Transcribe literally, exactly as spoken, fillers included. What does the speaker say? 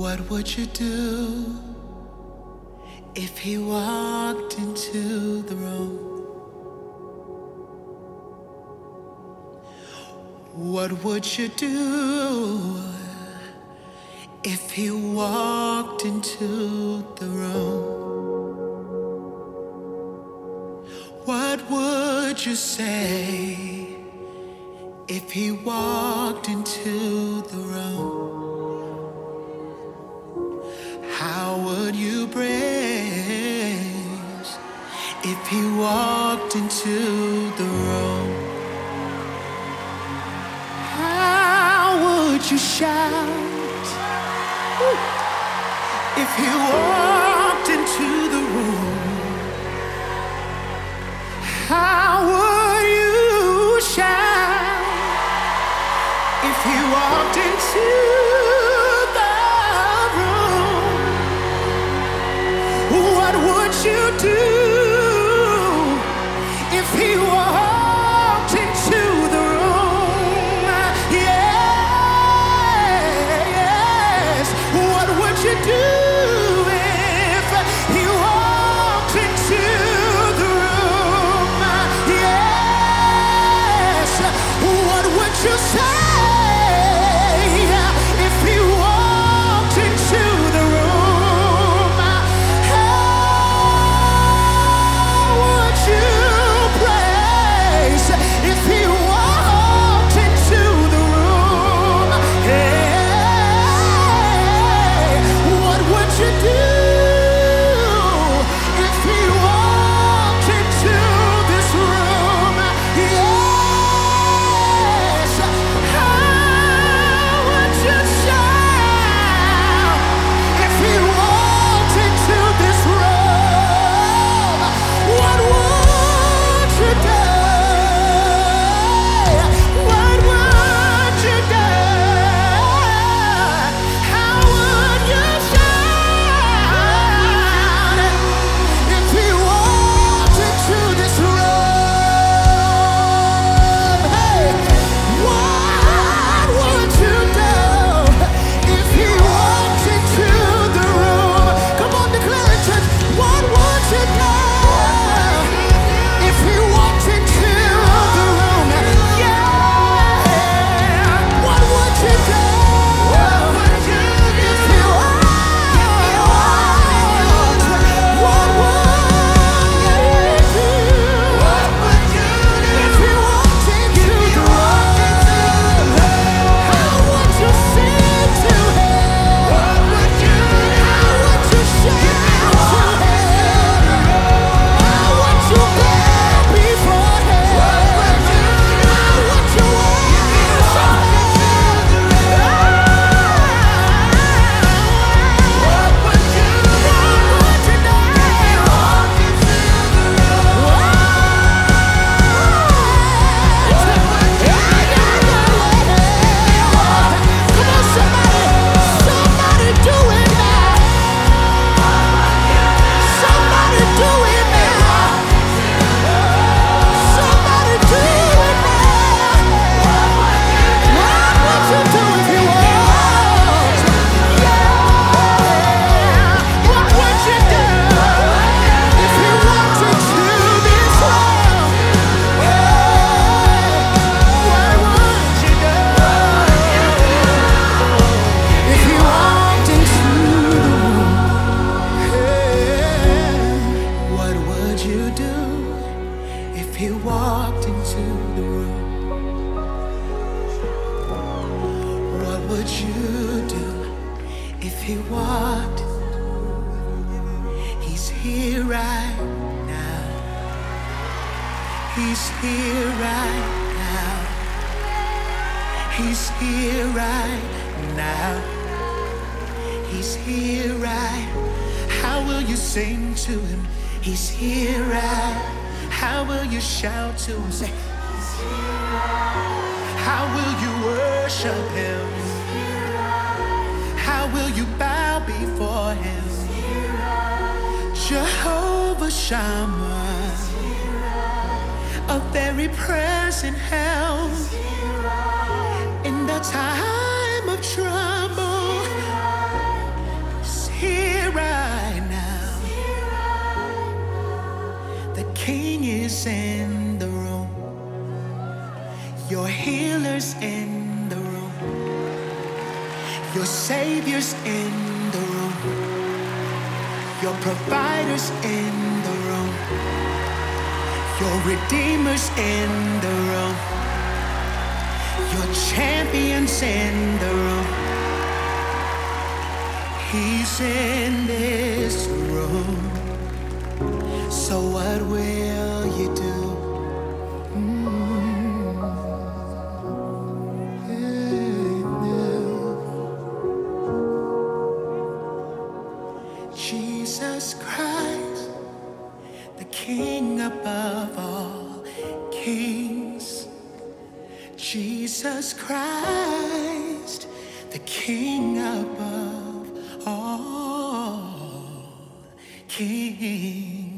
What would you do if he walked into the room? What would you do if he walked into the room? What would you say if he walked into the room? How would you praise if he walked into the room? How would you shout if he walked into the room? How would you shout if he walked into the room? What would you do if he walked into the room? Yes. What would you do if he walked into the room? Yes. What would you say if he walked into the room? How would you praise if he walked into the room? Hey, what would you do if he walked into this room? Yes. How would you shout if he walked into this room? What would you do? What would you do? How would you shout if he walked into this room? Hey, what would you do if he walked into the room? Come on, declare it, church. What would you do if he walked into the room? Yeah. What would you do if he walked? What would you do if he walked into the room? How would you sing to him? How would you shout to him? How would you bow before him? How would you worship him? What would you do? Come on, somebody, somebody do it now. Somebody do it now. Somebody do it now. What would you do if you walked? Yeah. What would you do if you walked into this room? What would you do if you walked into the room? What would you do if he walked into the room? What would you do if he walked? He's here right now. He's here right now. He's here right now. He's here right. How will you sing to him? He's here right. How will you shout to him? Say, how will you worship him? How will you bow before him? Jehovah Shammah, a very present help in the time of trouble. King is in the room. Your healer's in the room. Your Savior's in the room. Your provider's in the room. Your Redeemer's in the room. Your champion's in the room. He's in this room. So what will you do? Jesus Christ, the King above all kings. Jesus Christ, the King above all kings.